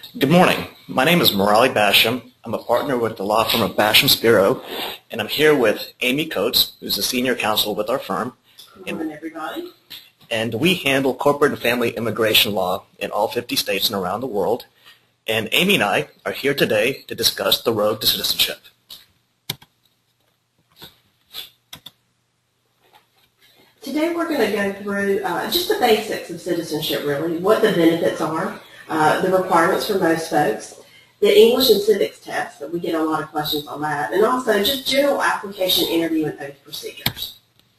Good morning. My name is Murali Basham. I'm a partner with the law firm of Basham Spiro, and I'm here with Amy Coates, who's a senior counsel with our firm. Good morning, everybody. And we handle corporate and family immigration law in all 50 states and around the world. And Amy and I are here today to discuss the road to citizenship. Today we're going to go through just the basics of citizenship, really, what the benefits are, the requirements for most folks, the English and civics test, that we get a lot of questions on that, and also just general application, interview, and oath procedures.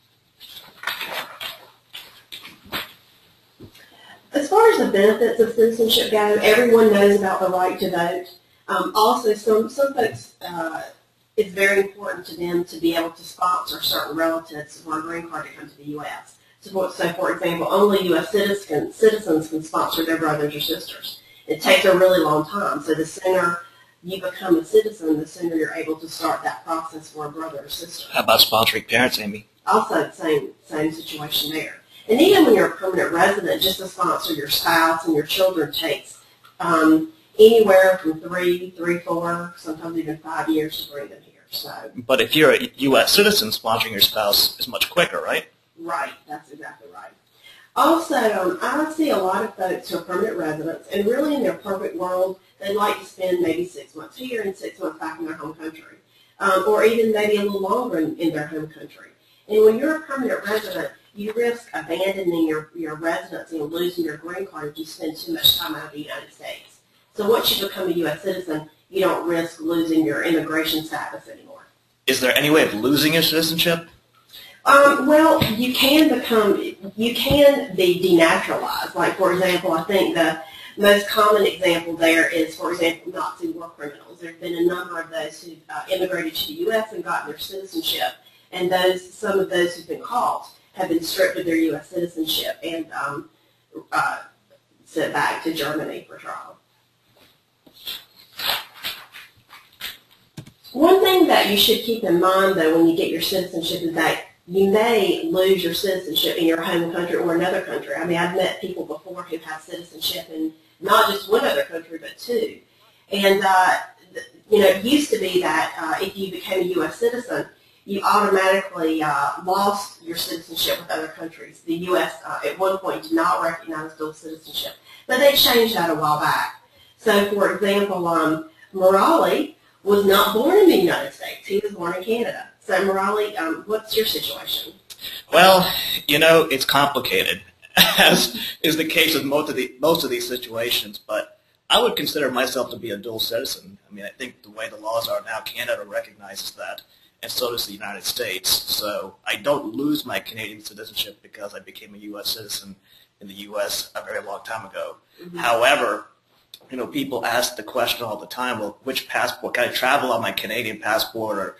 As far as the benefits of citizenship go, everyone knows about the right to vote. Also, some folks, it's very important to them to be able to sponsor certain relatives for a green card to come to the U.S. So for example, only U.S. citizens can sponsor their brothers or sisters. It takes a really long time, so the sooner you become a citizen, the sooner you're able to start that process for a brother or sister. How about sponsoring parents, Amy? Also, same situation there. And even when you're a permanent resident, just to sponsor your spouse and your children takes anywhere from 3, 4, sometimes even 5 years to bring them here. So, but if you're a U.S. citizen, sponsoring your spouse is much quicker, right? Right, that's exactly right. Also, I see a lot of folks who are permanent residents, and really in their perfect world, they like to spend maybe 6 months here and 6 months back in their home country, or even maybe a little longer in their home country. And when you're a permanent resident, you risk abandoning your residency and losing your green card if you spend too much time out of the United States. So once you become a U.S. citizen, you don't risk losing your immigration status anymore. Is there any way of losing your citizenship? Well, you can be denaturalized. Like, for example, I think the most common example there is, for example, Nazi war criminals. There have been a number of those who immigrated to the U.S. and got their citizenship, and some of those who've been caught have been stripped of their U.S. citizenship and sent back to Germany for trial. One thing that you should keep in mind, though, when you get your citizenship is that you may lose your citizenship in your home country or another country. I mean, I've met people before who have citizenship in not just one other country, but 2. And, it used to be that if you became a U.S. citizen, you automatically lost your citizenship with other countries. The U.S. At one point did not recognize dual citizenship, but they changed that a while back. So, for example, Murali was not born in the United States. He was born in Canada. So, Murali, what's your situation? Well, it's complicated, as is the case with most of these situations, but I would consider myself to be a dual citizen. I mean, I think the way the laws are now, Canada recognizes that, and so does the United States. So I don't lose my Canadian citizenship because I became a U.S. citizen in the U.S. a very long time ago. Mm-hmm. However, people ask the question all the time, well, which passport? Can I travel on my Canadian passport? Or,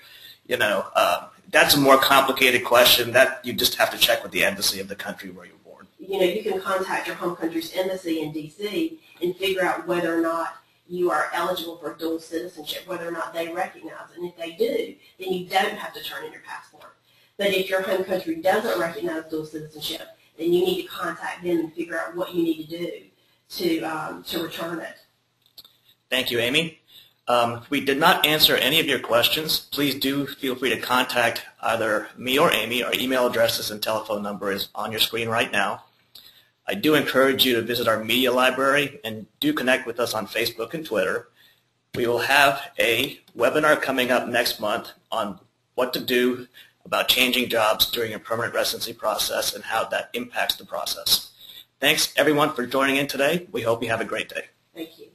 that's a more complicated question that you just have to check with the embassy of the country where you're born. You can contact your home country's embassy in D.C. and figure out whether or not you are eligible for dual citizenship, whether or not they recognize it. And if they do, then you don't have to turn in your passport. But if your home country doesn't recognize dual citizenship, then you need to contact them and figure out what you need to do to return it. Thank you, Amy. If we did not answer any of your questions, please do feel free to contact either me or Amy. Our email addresses and telephone number is on your screen right now. I do encourage you to visit our media library and do connect with us on Facebook and Twitter. We will have a webinar coming up next month on what to do about changing jobs during a permanent residency process and how that impacts the process. Thanks, everyone, for joining in today. We hope you have a great day. Thank you.